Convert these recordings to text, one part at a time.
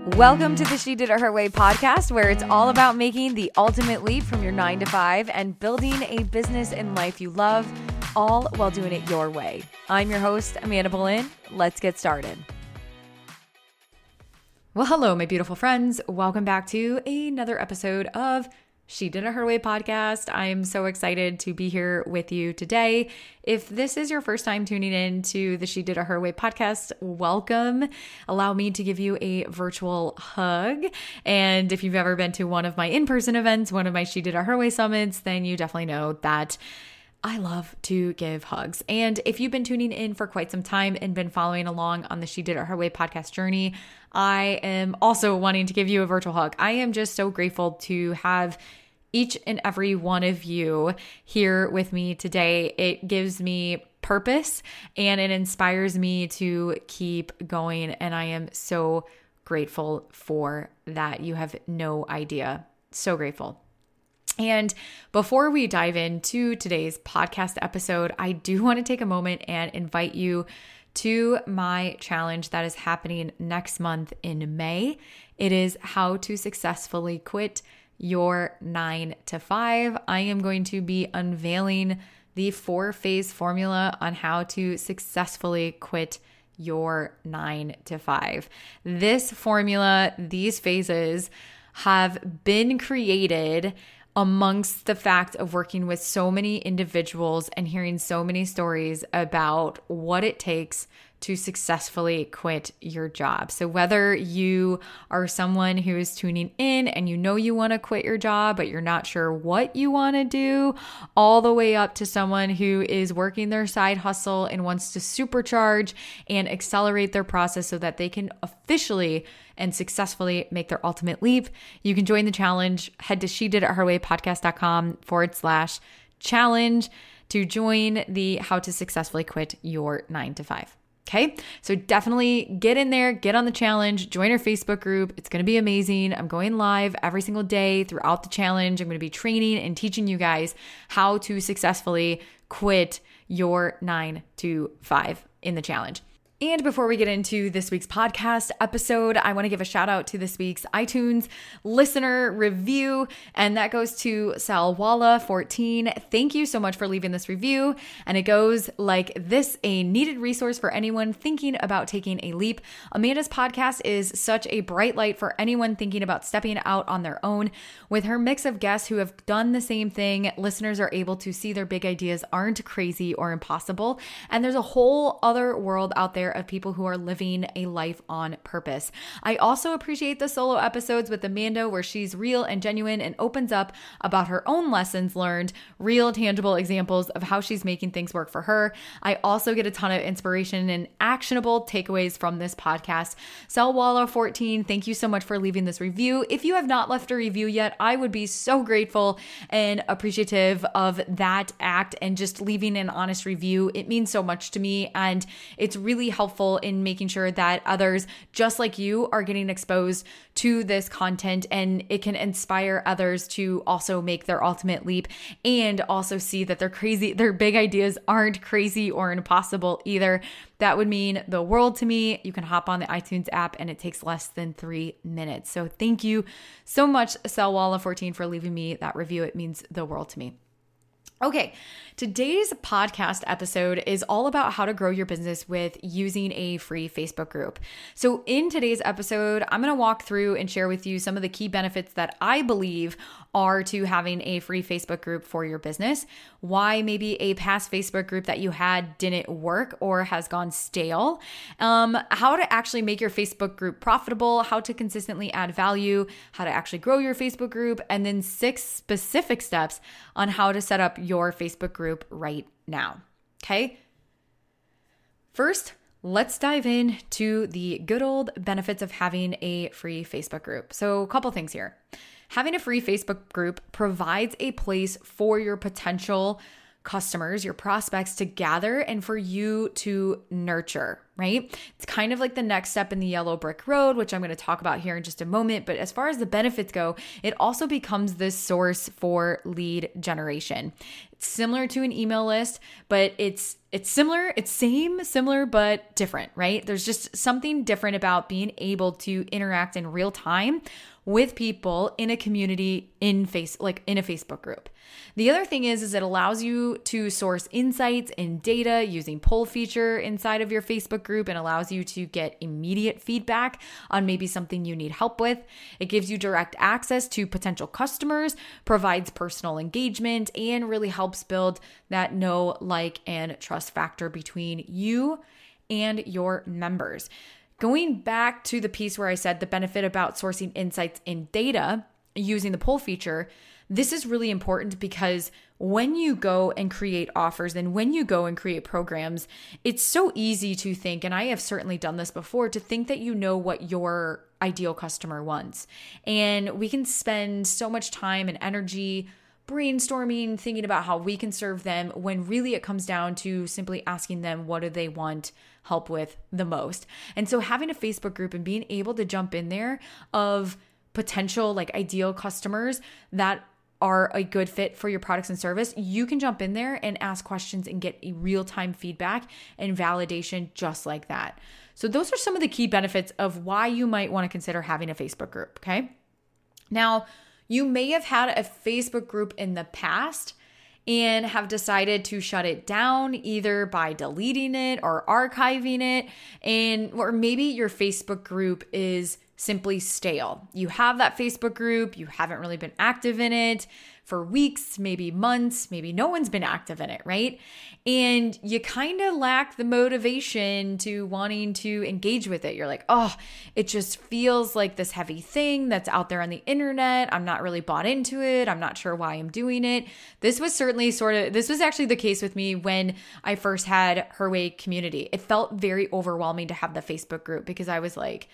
Welcome to the She Did It Her Way podcast, where it's all about making the ultimate leap from your 9 to 5 and building a business and life you love, all while doing it your way. I'm your host, Amanda Boleyn. Let's get started. Well, hello, my beautiful friends. Welcome back to another episode of She Did It Her Way podcast. I am so excited to be here with you today. If this is your first time tuning in to the She Did It Her Way podcast, welcome. Allow me to give you a virtual hug. And if you've ever been to one of my in-person events, one of my She Did It Her Way summits, then you definitely know that I love to give hugs. And if you've been tuning in for quite some time and been following along on the She Did It Her Way podcast journey, I am also wanting to give you a virtual hug. I am just so grateful to have each and every one of you here with me today. It gives me purpose and it inspires me to keep going. And I am so grateful for that. You have no idea. So grateful. And before we dive into today's podcast episode, I do want to take a moment and invite you to my challenge that is happening next month in May. It is how to successfully quit your 9 to 5. I am going to be unveiling the 4-phase formula on how to successfully quit your 9 to 5. This formula, these phases have been created amongst the fact of working with so many individuals and hearing so many stories about what it takes to successfully quit your job. So whether you are someone who is tuning in and you know you want to quit your job, but you're not sure what you want to do, all the way up to someone who is working their side hustle and wants to supercharge and accelerate their process so that they can officially and successfully make their ultimate leap, you can join the challenge. Head to shediditherwaypodcast.com/challenge to join the how to successfully quit your 9 to 5. Okay, so definitely get in there, get on the challenge, join our Facebook group. It's going to be amazing. I'm going live every single day throughout the challenge. I'm going to be training and teaching you guys how to successfully quit your 9 to 5 in the challenge. And before we get into this week's podcast episode, I want to give a shout out to this week's iTunes listener review, and that goes to Salwala14. Thank you so much for leaving this review. And it goes like this: a needed resource for anyone thinking about taking a leap. Amanda's podcast is such a bright light for anyone thinking about stepping out on their own. With her mix of guests who have done the same thing, listeners are able to see their big ideas aren't crazy or impossible. And there's a whole other world out there of people who are living a life on purpose. I also appreciate the solo episodes with Amanda where she's real and genuine and opens up about her own lessons learned, real tangible examples of how she's making things work for her. I also get a ton of inspiration and actionable takeaways from this podcast. Salwala14, thank you so much for leaving this review. If you have not left a review yet, I would be so grateful and appreciative of that act and just leaving an honest review. It means so much to me, and it's really helpful in making sure that others just like you are getting exposed to this content, and it can inspire others to also make their ultimate leap and also see that their big ideas aren't crazy or impossible either. That would mean the world to me. You can hop on the iTunes app and it takes less than 3 minutes. So thank you so much, Salwala14, for leaving me that review. It means the world to me. Okay, today's podcast episode is all about how to grow your business with using a free Facebook group. So in today's episode, I'm going to walk through and share with you some of the key benefits that I believe are to having a free Facebook group for your business, why maybe a past Facebook group that you had didn't work or has gone stale, how to actually make your Facebook group profitable, how to consistently add value, how to actually grow your Facebook group, and then 6 specific steps on how to set up your Facebook group right now. Okay. First, let's dive into the good old benefits of having a free Facebook group. So a couple things here. Having a free Facebook group provides a place for your potential customers, your prospects to gather and for you to nurture. right? It's kind of like the next step in the yellow brick road, which I'm going to talk about here in just a moment. But as far as the benefits go, it also becomes this source for lead generation. It's similar to an email list, but it's similar, it's similar, but different, right? There's just something different about being able to interact in real time with people in a community in a Facebook group. The other thing is it allows you to source insights and data using poll feature inside of your Facebook group and allows you to get immediate feedback on maybe something you need help with. It gives you direct access to potential customers, provides personal engagement, and really helps build that know, like, and trust factor between you and your members. Going back to the piece where I said the benefit about sourcing insights and data using the poll feature, this is really important because when you go and create offers and when you go and create programs, it's so easy to think, and I have certainly done this before, to think that you know what your ideal customer wants. And we can spend so much time and energy brainstorming, thinking about how we can serve them, when really it comes down to simply asking them what do they want help with the most. And so having a Facebook group and being able to jump in there of potential ideal customers that are a good fit for your products and service, you can jump in there and ask questions and get a real-time feedback and validation just like that. So those are some of the key benefits of why you might want to consider having a Facebook group, okay? Now, you may have had a Facebook group in the past and have decided to shut it down either by deleting it or archiving it, or maybe your Facebook group is simply stale. You have that Facebook group, you haven't really been active in it for weeks, maybe months, maybe no one's been active in it, right? And you kind of lack the motivation to wanting to engage with it. You're like, oh, it just feels like this heavy thing that's out there on the internet. I'm not really bought into it. I'm not sure why I'm doing it. This was actually the case with me when I first had Her Way Community. It felt very overwhelming to have the Facebook group because I was like,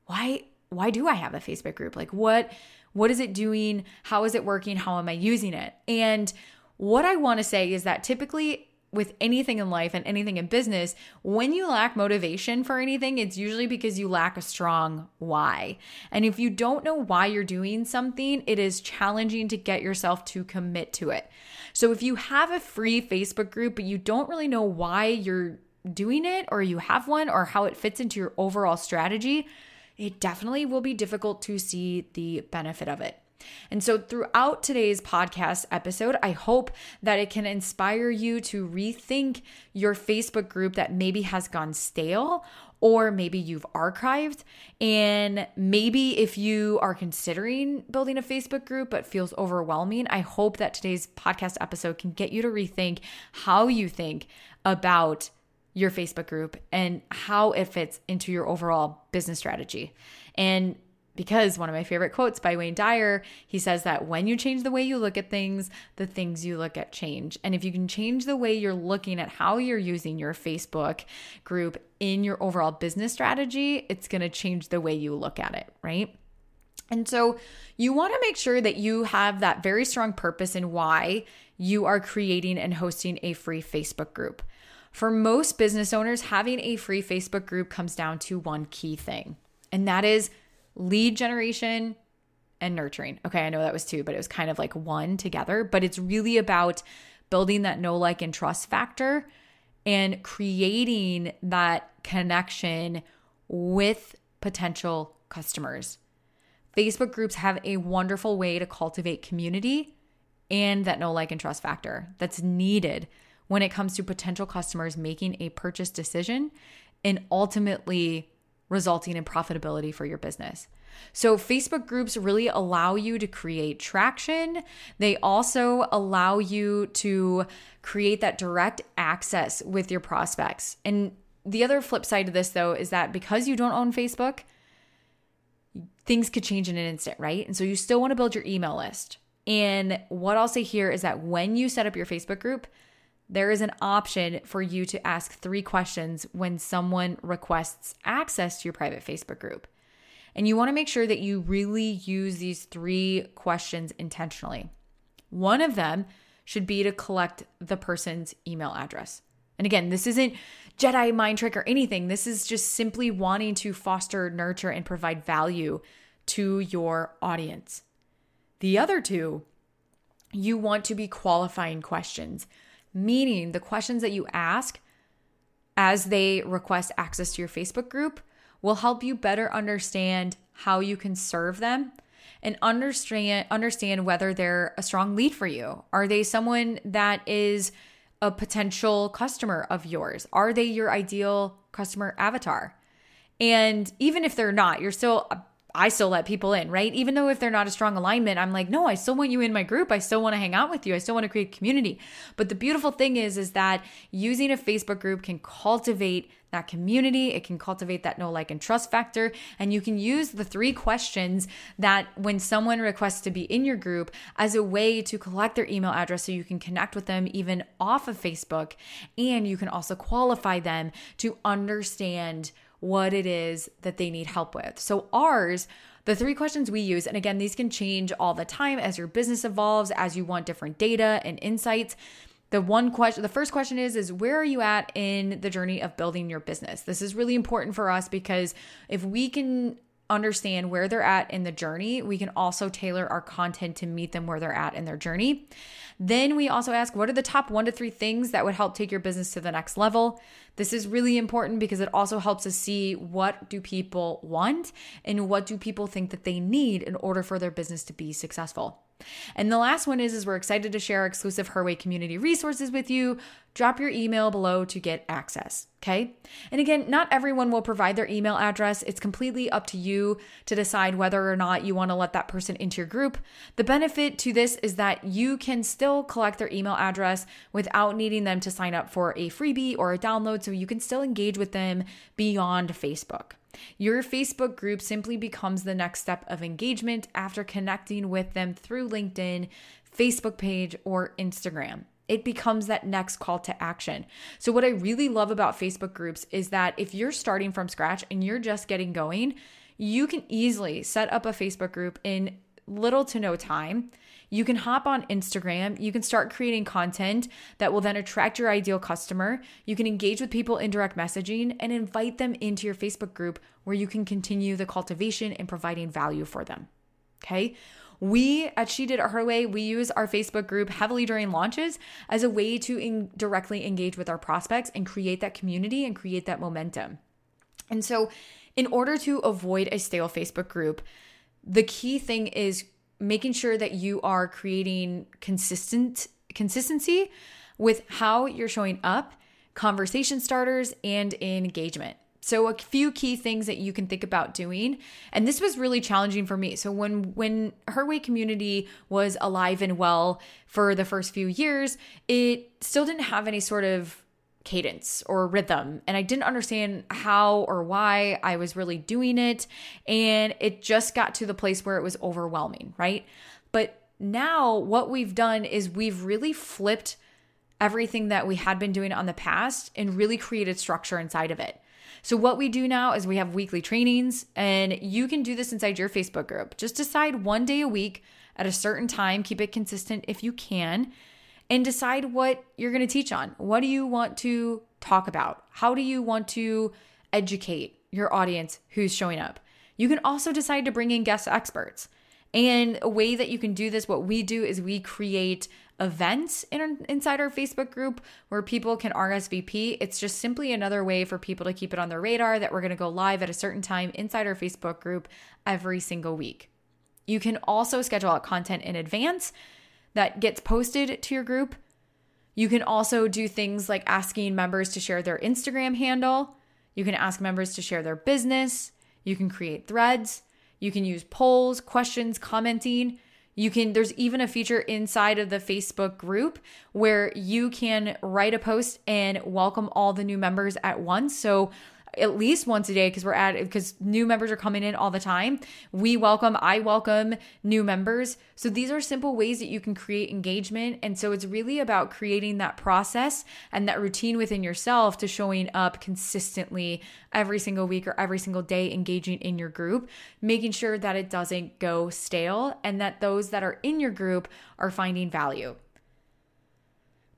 why do I have a Facebook group? Like what is it doing? How is it working? How am I using it? And what I want to say is that typically with anything in life and anything in business, when you lack motivation for anything, it's usually because you lack a strong why. And if you don't know why you're doing something, it is challenging to get yourself to commit to it. So if you have a free Facebook group, but you don't really know why you're doing it, or you have one, or how it fits into your overall strategy, it definitely will be difficult to see the benefit of it. And so throughout today's podcast episode, I hope that it can inspire you to rethink your Facebook group that maybe has gone stale, or maybe you've archived. And maybe if you are considering building a Facebook group but feels overwhelming, I hope that today's podcast episode can get you to rethink how you think about your Facebook group and how it fits into your overall business strategy. And because one of my favorite quotes by Wayne Dyer, he says that when you change the way you look at things, the things you look at change. And if you can change the way you're looking at how you're using your Facebook group in your overall business strategy, it's going to change the way you look at it, right? And so you want to make sure that you have that very strong purpose in why you are creating and hosting a free Facebook group. For most business owners, having a free Facebook group comes down to one key thing, and that is lead generation and nurturing. Okay, I know that was two, but it was kind of like one together, but it's really about building that know, like, and trust factor and creating that connection with potential customers. Facebook groups have a wonderful way to cultivate community and that know, like, and trust factor that's needed when it comes to potential customers making a purchase decision and ultimately resulting in profitability for your business. So Facebook groups really allow you to create traction. They also allow you to create that direct access with your prospects. And the other flip side of this, though, is that because you don't own Facebook, things could change in an instant, right? And so you still want to build your email list. And what I'll say here is that when you set up your Facebook group, there is an option for you to ask 3 questions when someone requests access to your private Facebook group. And you want to make sure that you really use these 3 questions intentionally. One of them should be to collect the person's email address. And again, this isn't Jedi mind trick or anything. This is just simply wanting to foster, nurture, and provide value to your audience. The other two, you want to be qualifying questions, meaning the questions that you ask as they request access to your Facebook group will help you better understand how you can serve them and understand whether they're a strong lead for you. Are they someone that is a potential customer of yours? Are they your ideal customer avatar? And even if they're not, I still let people in, right? Even though if they're not a strong alignment, I'm like, no, I still want you in my group. I still want to hang out with you. I still want to create community. But the beautiful thing is that using a Facebook group can cultivate that community. It can cultivate that know, like, and trust factor. And you can use the 3 questions that when someone requests to be in your group as a way to collect their email address so you can connect with them even off of Facebook. And you can also qualify them to understand what it is that they need help with. So the 3 questions we use, and again, these can change all the time as your business evolves, as you want different data and insights. The first question is where are you at in the journey of building your business? This is really important for us because if we can understand where they're at in the journey, we can also tailor our content to meet them where they're at in their journey. Then we also ask, what are the top 1 to 3 things that would help take your business to the next level? This is really important because it also helps us see what do people want and what do people think that they need in order for their business to be successful. And the last one is we're excited to share exclusive Her Way community resources with you. Drop your email below to get access, okay? And again, not everyone will provide their email address. It's completely up to you to decide whether or not you want to let that person into your group. The benefit to this is that you can still collect their email address without needing them to sign up for a freebie or a download, so you can still engage with them beyond Facebook. Your Facebook group simply becomes the next step of engagement after connecting with them through LinkedIn, Facebook page, or Instagram. It becomes that next call to action. So what I really love about Facebook groups is that if you're starting from scratch and you're just getting going, you can easily set up a Facebook group in little to no time. You can hop on Instagram. You can start creating content that will then attract your ideal customer. You can engage with people in direct messaging and invite them into your Facebook group where you can continue the cultivation and providing value for them. Okay. We at She Did It Her Way, we use our Facebook group heavily during launches as a way to directly engage with our prospects and create that community and create that momentum. And so in order to avoid a stale Facebook group, the key thing is making sure that you are creating consistency with how you're showing up, conversation starters, and engagement. So a few key things that you can think about doing. And this was really challenging for me. So when Her Way community was alive and well for the first few years, it still didn't have any sort of cadence or rhythm. And I didn't understand how or why I was really doing it. And it just got to the place where it was overwhelming, right? But now what we've done is we've really flipped everything that we had been doing on the past and really created structure inside of it. So what we do now is we have weekly trainings, and you can do this inside your Facebook group. Just decide 1 day a week at a certain time, keep it consistent if you can, and decide what you're going to teach on. What do you want to talk about? How do you want to educate your audience who's showing up? You can also decide to bring in guest experts. And a way that you can do this, what we do is we create events inside our Facebook group where people can RSVP. It's just simply another way for people to keep it on their radar that we're going to go live at a certain time inside our Facebook group every single week. You can also schedule out content in advance that gets posted to your group. You can also do things like asking members to share their Instagram handle. You can ask members to share their business. You can create threads. You can use polls, questions, commenting. There's even a feature inside of the Facebook group where you can write a post and welcome all the new members at once. So at least once a day, because new members are coming in all the time. I welcome new members. So these are simple ways that you can create engagement. And so it's really about creating that process and that routine within yourself to showing up consistently every single week or every single day, engaging in your group, making sure that it doesn't go stale and that those that are in your group are finding value.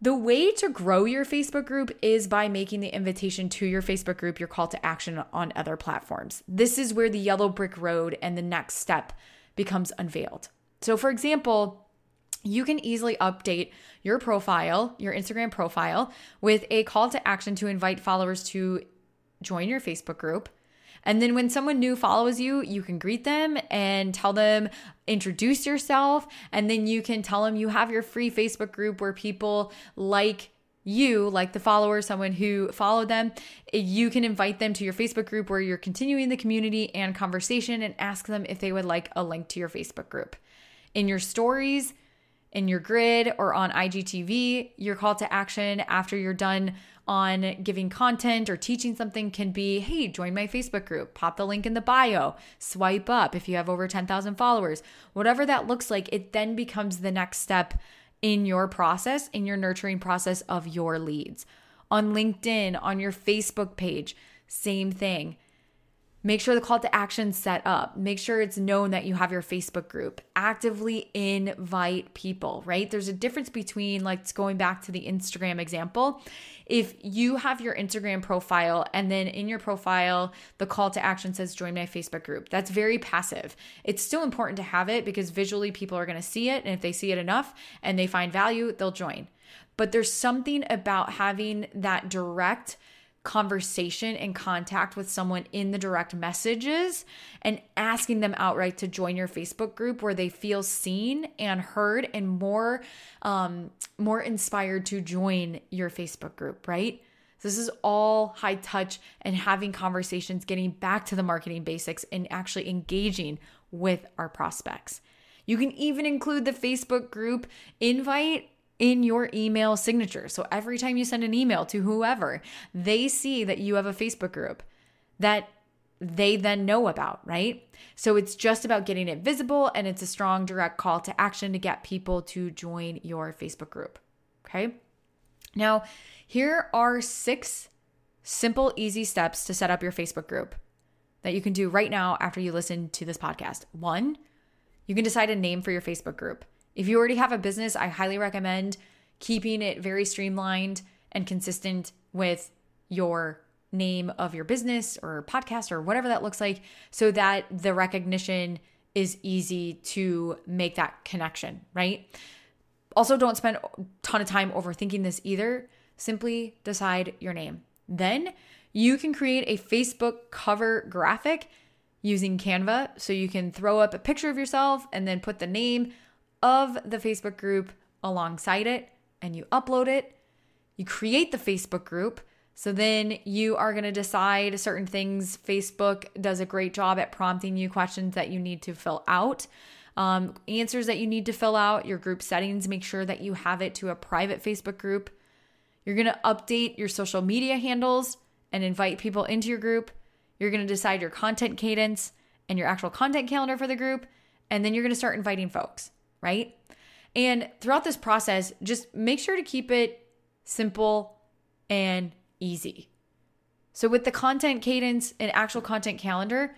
The way to grow your Facebook group is by making the invitation to your Facebook group your call to action on other platforms. This is where the yellow brick road and the next step becomes unveiled. So for example, you can easily update your profile, your Instagram profile, with a call to action to invite followers to join your Facebook group. And then when someone new follows you, you can greet them and tell them, introduce yourself. And then you can tell them you have your free Facebook group where people like you, like the follower, someone who followed them. You can invite them to your Facebook group where you're continuing the community and conversation and ask them if they would like a link to your Facebook group. In your stories, in your grid, or on IGTV, your call to action after you're done on giving content or teaching something can be, hey, join my Facebook group, pop the link in the bio, swipe up if you have over 10,000 followers. Whatever that looks like, it then becomes the next step in your process, in your nurturing process of your leads. On LinkedIn, on your Facebook page, same thing. Make sure the call to action's set up. Make sure it's known that you have your Facebook group. Actively invite people, right? There's a difference between, like, going back to the Instagram example. If you have your Instagram profile and then in your profile, the call to action says join my Facebook group, that's very passive. It's still important to have it because visually people are going to see it. And if they see it enough and they find value, they'll join. But there's something about having that direct conversation and contact with someone in the direct messages and asking them outright to join your Facebook group where they feel seen and heard and more inspired to join your Facebook group, right? This is all high touch and having conversations, getting back to the marketing basics and actually engaging with our prospects. You can even include the Facebook group invite in your email signature. So every time you send an email to whoever, they see that you have a Facebook group that they then know about, right? So it's just about getting it visible, and it's a strong direct call to action to get people to join your Facebook group. Okay. Now, here are 6 simple, easy steps to set up your Facebook group that you can do right now after you listen to this podcast. 1, you can decide a name for your Facebook group. If you already have a business, I highly recommend keeping it very streamlined and consistent with your name of your business or podcast or whatever that looks like, so that the recognition is easy to make that connection, right? Also, don't spend a ton of time overthinking this either. Simply decide your name. Then you can create a Facebook cover graphic using Canva. So you can throw up a picture of yourself and then put the name of the Facebook group alongside it, and you upload it. You create the Facebook group. So then you are going to decide certain things. Facebook does a great job at prompting you questions that you need to fill out, answers that you need to fill out, your group settings. Make sure that you have it to a private Facebook group. You're going to update your social media handles and invite people into your group. You're going to decide your content cadence and your actual content calendar for the group. And then you're going to start inviting folks, right? And throughout this process, just make sure to keep it simple and easy. So with the content cadence and actual content calendar,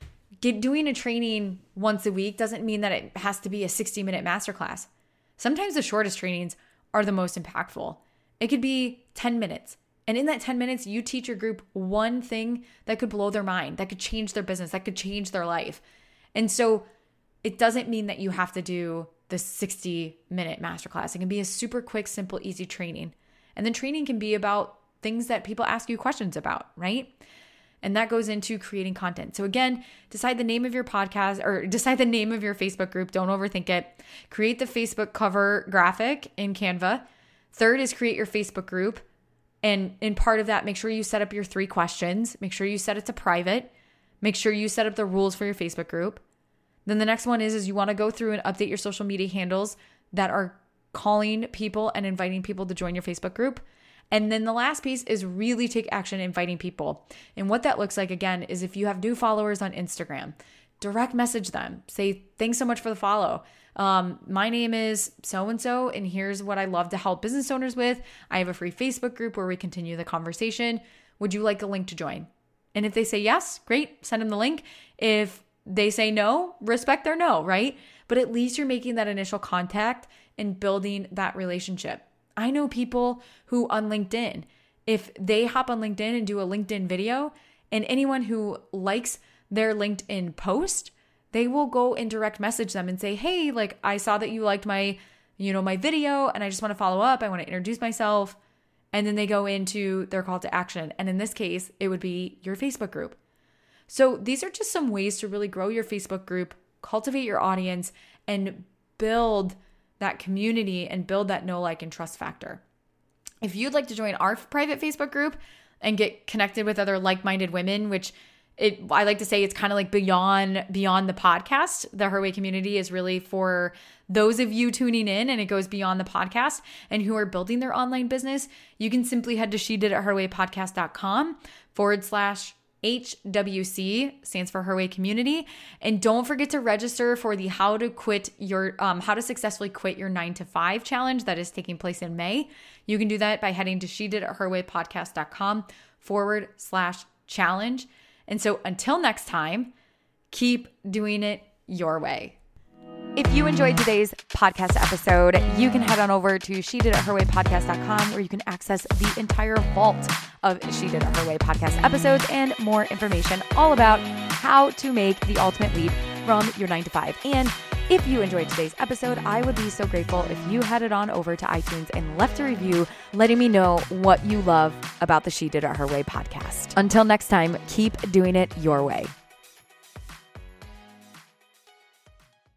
doing a training once a week doesn't mean that it has to be a 60-minute masterclass. Sometimes the shortest trainings are the most impactful. It could be 10 minutes. And in that 10 minutes, you teach your group one thing that could blow their mind, that could change their business, that could change their life. And so it doesn't mean that you have to do the 60-minute masterclass. It can be a super quick, simple, easy training. And then training can be about things that people ask you questions about, right? And that goes into creating content. So again, decide the name of your podcast or decide the name of your Facebook group. Don't overthink it. Create the Facebook cover graphic in Canva. Third is create your Facebook group. And in part of that, make sure you set up your 3 questions. Make sure you set it to private. Make sure you set up the rules for your Facebook group. Then the next one is you want to go through and update your social media handles that are calling people and inviting people to join your Facebook group. And then the last piece is really take action inviting people. And what that looks like, again, is if you have new followers on Instagram, direct message them. Say, thanks so much for the follow. My name is so-and-so, and here's what I love to help business owners with. I have a free Facebook group where we continue the conversation. Would you like a link to join? And if they say yes, great, send them the link. If they say no, respect their no, right? But at least you're making that initial contact and building that relationship. I know people who on LinkedIn, if they hop on LinkedIn and do a LinkedIn video, and anyone who likes their LinkedIn post, they will go and direct message them and say, hey, like I saw that you liked my video and I just want to follow up. I want to introduce myself. And then they go into their call to action. And in this case, it would be your Facebook group. So these are just some ways to really grow your Facebook group, cultivate your audience, and build that community and build that know, like, and trust factor. If you'd like to join our private Facebook group and get connected with other like-minded women, which I like to say it's kind of like beyond the podcast. The Her Way community is really for those of you tuning in, and it goes beyond the podcast and who are building their online business. You can simply head to shediditherwaypodcast.com/HWC, stands for Her Way Community. And don't forget to register for the how to successfully quit your 9-to-5 challenge that is taking place in May. You can do that by heading to shediditherwaypodcast.com/challenge. And so until next time, keep doing it your way. If you enjoyed today's podcast episode, you can head on over to shediditherwaypodcast.com, where you can access the entire vault of She Did It Her Way podcast episodes and more information all about how to make the ultimate leap from your 9-to-5. And if you enjoyed today's episode, I would be so grateful if you headed on over to iTunes and left a review letting me know what you love about the She Did It Her Way podcast. Until next time, keep doing it your way.